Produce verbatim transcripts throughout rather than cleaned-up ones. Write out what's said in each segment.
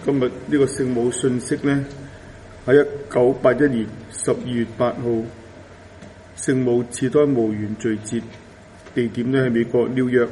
今日呢個聖母信息呢，喺一九八一年十二月八號，聖母始胎無原罪節，地點呢係美國紐約。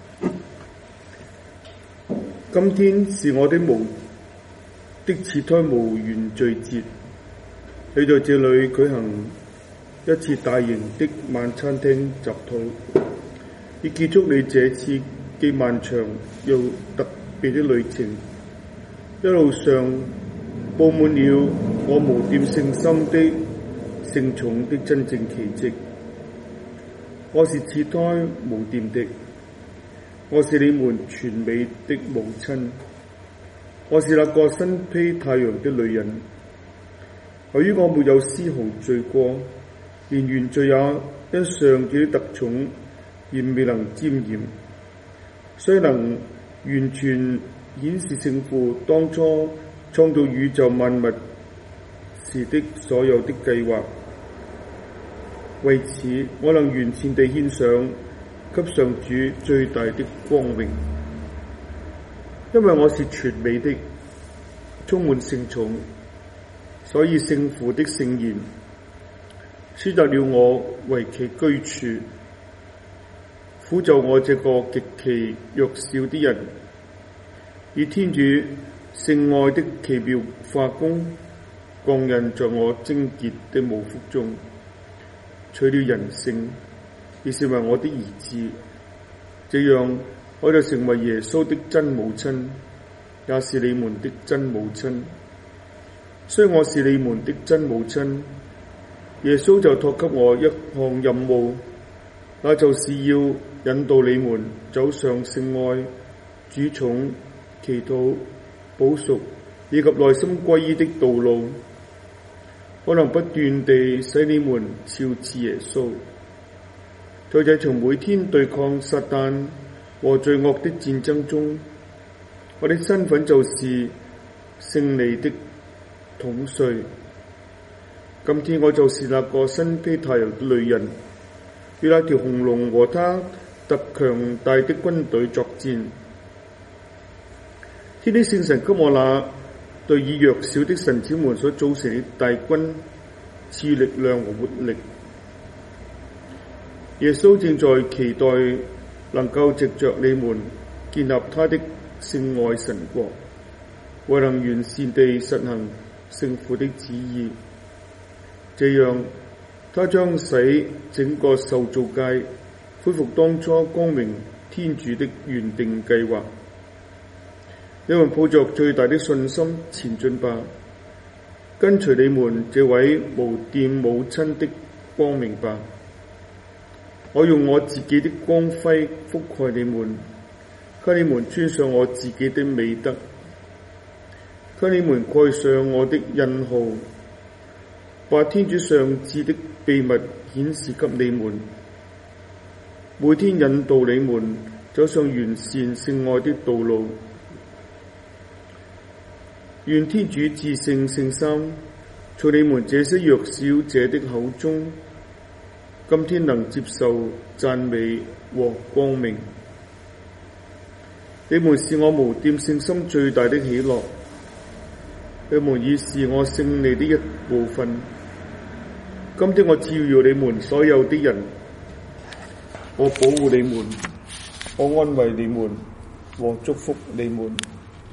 今天是我的無的始胎無原罪節，你在這裏舉行一次大型的晚餐廳集禱，以結束你這次既漫長又特別的旅程。一路上佈滿了我無玷聖心的聖寵的真正奇蹟。我是始胎無玷的，我是你們全美的母親，我是那個身披太陽的女人。由於我沒有絲毫罪過，連原罪也因上主的特寵而未能沾染，所以能完全顯示聖父當初創造宇宙萬物時的所有的計劃。為此，我能完全地獻上給上主最大的光榮，因為我是全美的，充滿聖寵，所以聖父的聖言選擇了我為其居處，撫就我這個極其弱小的人，以天主聖愛的奇妙化工降孕在我貞潔的母腹中，取了人性，而成為我的兒子。這樣我就成為耶穌的真母親，也是你們的真母親。雖然我是你們的真母親，耶穌就託給我一項任務，那就是要引導你們走上聖愛、主寵、祈禱、補贖以及內心歸依的道路。我能不斷地使你們肖似耶穌。在這場每天對抗撒旦和罪惡的戰爭中，我的身份就是勝利的統帥。今天我就是那個身披太陽的女人，與那條紅龍和他特強大的軍隊作戰。天的聖神給我那對以弱小的神子們所組成的大軍賜力量和活力。耶穌正在期待能夠藉着你們建立他的聖愛神國，為能完善地實行聖父的旨意。這樣，他將使整個受造界恢復當初光明天主的原定計劃。你們抱着最大的信心前進吧，跟隨你們這位無玷母親的光明吧。我用我自己的光輝覆蓋你們，給你們穿上我自己的美德，給你們蓋上我的印號，把天主上智的秘密顯示給你們，每天引導你們走上完善聖愛的道路。願天主至聖聖三從你們這些弱小者的口中，今天能接受讚美和光明。你們是我無玷聖心最大的喜樂，你們已是我勝利的一部分。今天我照耀你們所有的人，我保護你們，我安慰你們和祝福你們。